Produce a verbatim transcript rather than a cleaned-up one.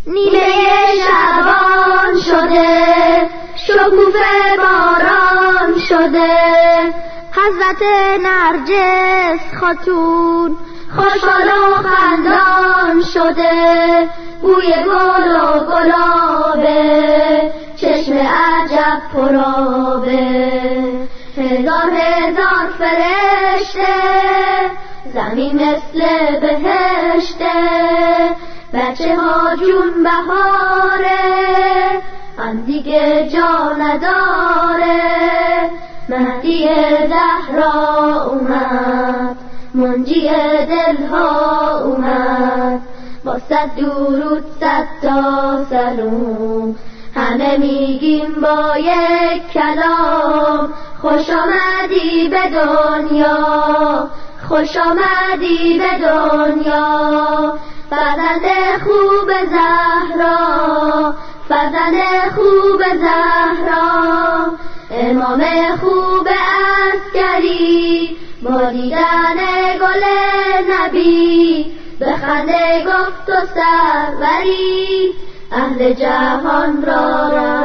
نیمه شعبان شده، شکوفه باران شده، حضرت نرجس خاتون خوشحال و خندان شده، بوی گل و گلابه، چشم عجب پرآبه، هزار هزار فرشته، زمین مثل بهشته، بچه ها جون بهاره، هم دیگه جا نداره، مهدی زهرا اومد، منجی دلها اومد، با صد درود صد تا سلام، همه میگیم با یک کلام، خوش آمدی به دنیا، خوش آمدی به دنیا، فرزند خوب زهرا، فرزند خوب زهرا، امام خوب عسکری، با دیدن گل نبی، به خنده گفت و سروری، اهل جهان را